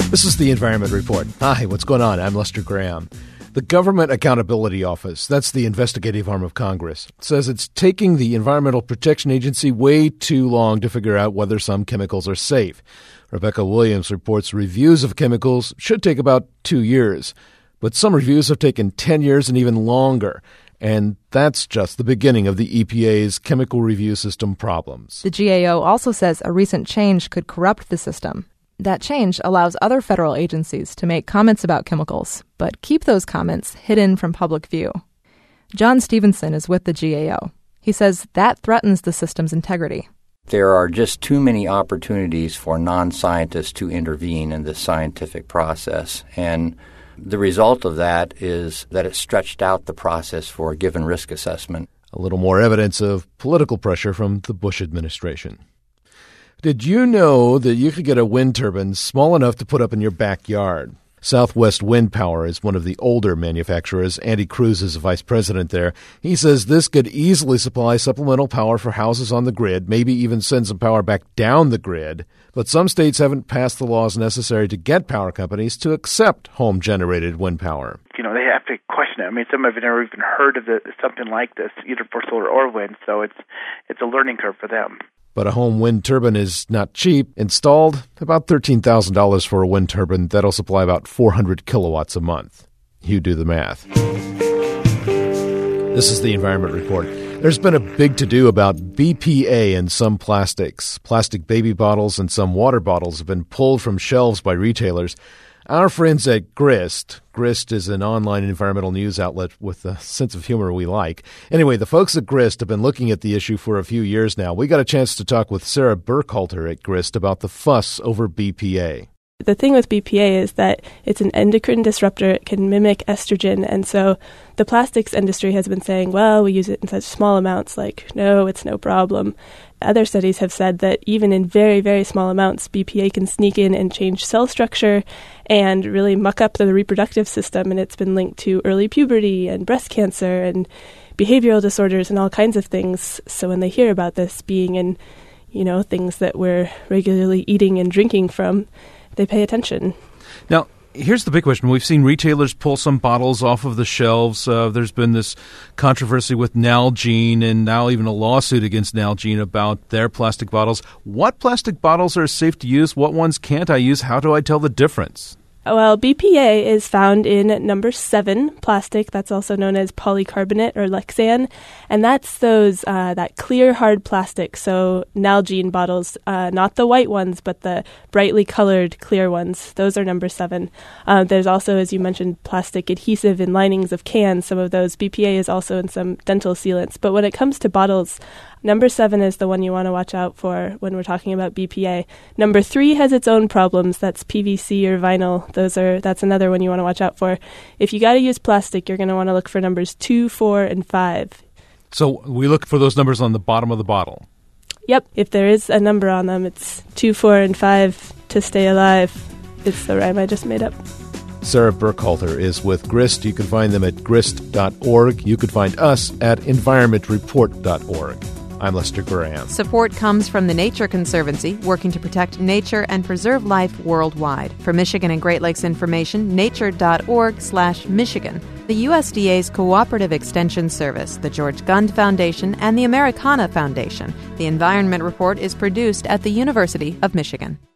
This is the Environment Report. Hi, what's going on? I'm Lester Graham. The Government Accountability Office, that's the investigative arm of Congress, says it's taking the Environmental Protection Agency way too long to figure out whether some chemicals are safe. Rebecca Williams reports reviews of chemicals should take about 2 years, but some reviews have taken 10 years and even longer. And that's just the beginning of the EPA's chemical review system problems. The GAO also says a recent change could corrupt the system. That change allows other federal agencies to make comments about chemicals, but keep those comments hidden from public view. John Stevenson is with the GAO. He says that threatens the system's integrity. There are just too many opportunities for non-scientists to intervene in this scientific process, and the result of that is that it stretched out the process for a given risk assessment. A little more evidence of political pressure from the Bush administration. Did you know that you could get a wind turbine small enough to put up in your backyard? Southwest Wind Power is one of the older manufacturers. Andy Cruz is the vice president there. He says this could easily supply supplemental power for houses on the grid, maybe even send some power back down the grid. But some states haven't passed the laws necessary to get power companies to accept home-generated wind power. They have to question it. I mean, some have never even heard of something like this, either for solar or wind, so it's a learning curve for them. But a home wind turbine is not cheap. Installed, about $13,000 for a wind turbine that'll supply about 400 kilowatts a month. You do the math. This is the Environment Report. There's been a big to-do about BPA in some plastics. Plastic baby bottles and some water bottles have been pulled from shelves by retailers. Our friends at Grist is an online environmental news outlet with a sense of humor we like. Anyway, the folks at Grist have been looking at the issue for a few years now. We got a chance to talk with Sarah Burkhalter at Grist about the fuss over BPA. The thing with BPA is that it's an endocrine disruptor. It can mimic estrogen. And so the plastics industry has been saying, well, we use it in such small amounts, like, no, it's no problem. Other studies have said that even in very, very small amounts, BPA can sneak in and change cell structure and really muck up the reproductive system. And it's been linked to early puberty and breast cancer and behavioral disorders and all kinds of things. So when they hear about this being in, things that we're regularly eating and drinking from, they pay attention. Now, here's the big question. We've seen retailers pull some bottles off of the shelves. There's been this controversy with Nalgene and now even a lawsuit against Nalgene about their plastic bottles. What plastic bottles are safe to use? What ones can't I use? How do I tell the difference? Well, BPA is found in number 7 plastic. That's also known as polycarbonate or Lexan. And that's that clear, hard plastic. So Nalgene bottles, not the white ones, but the brightly colored clear ones. Those are number 7. There's also, as you mentioned, plastic adhesive in linings of cans. Some of those. BPA is also in some dental sealants. But when it comes to bottles, number 7 is the one you want to watch out for when we're talking about BPA. Number 3 has its own problems. That's PVC or vinyl. That's another one you want to watch out for. If you got to use plastic, you're going to want to look for numbers 2, 4, and 5. So we look for those numbers on the bottom of the bottle? Yep. If there is a number on them, it's 2, 4, and 5 to stay alive. It's the rhyme I just made up. Sarah Burkhalter is with Grist. You can find them at grist.org. You can find us at environmentreport.org. I'm Lester Graham. Support comes from the Nature Conservancy, working to protect nature and preserve life worldwide. For Michigan and Great Lakes information, nature.org/Michigan. The USDA's Cooperative Extension Service, the George Gund Foundation, and the Americana Foundation. The Environment Report is produced at the University of Michigan.